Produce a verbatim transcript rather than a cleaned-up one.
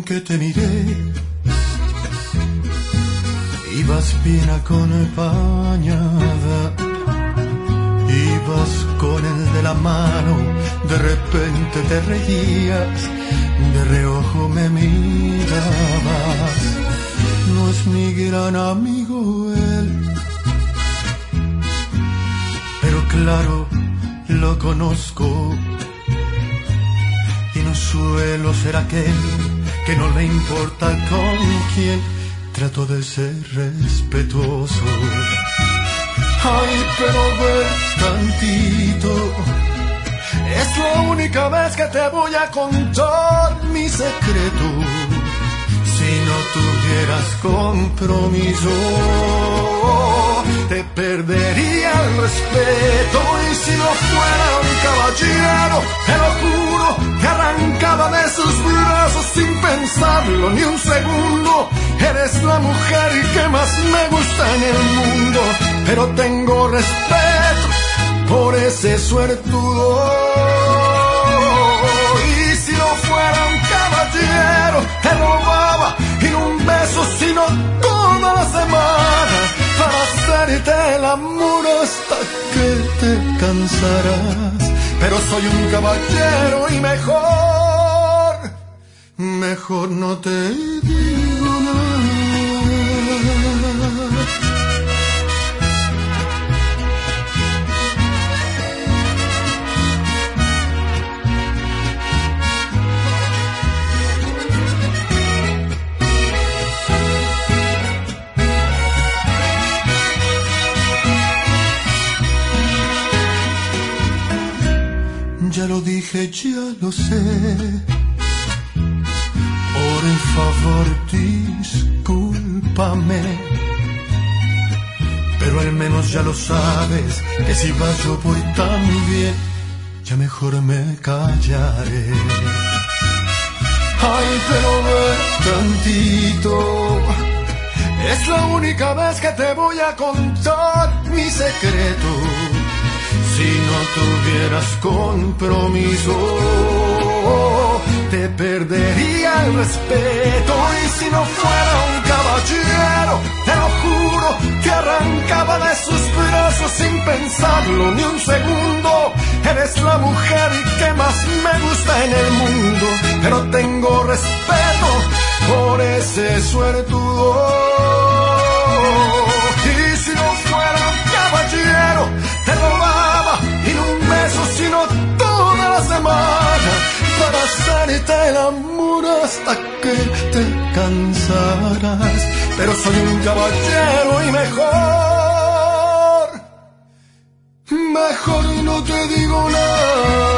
que te miré, ibas bien acompañada, ibas con el de la mano, de repente te reías, de reojo me mirabas. No es mi gran amigo él, pero claro, lo conozco. Y no suelo ser aquel que no le importa con quién. Trato de ser respetuoso. Ay, pero ven tantito. Es la única vez que te voy a contar mi secreto. Si no tuvieras compromiso, te perdería el respeto. Y si no fuera un caballero, te lo juro, que arrancaba de sus brazos sin pensarlo ni un segundo. Eres la mujer que más me gusta en el mundo, pero tengo respeto por ese suertudo. Y si no fuera un caballero, te robaba y no un beso, sino toda la semana, para hacerte el amor hasta que te cansarás. Pero soy un caballero y mejor, mejor no te digo nada. Ya lo dije, ya lo sé. Por favor, discúlpame. Pero al menos ya lo sabes, que si vas yo voy tan bien, ya mejor me callaré. Ay, pero ve tantito. Es la única vez que te voy a contar mi secreto. Si no tuvieras compromiso, te perdería el respeto. Y si no fuera un caballero, te lo juro, que arrancaba de sus brazos sin pensarlo ni un segundo. Eres la mujer que más me gusta en el mundo, pero tengo respeto por ese suertudo. Y si no fuera un caballero, te robaba y no un beso, sino toda la semana, para hacerte el amor hasta que te cansarás. Pero soy un caballero y mejor, mejor no te digo nada.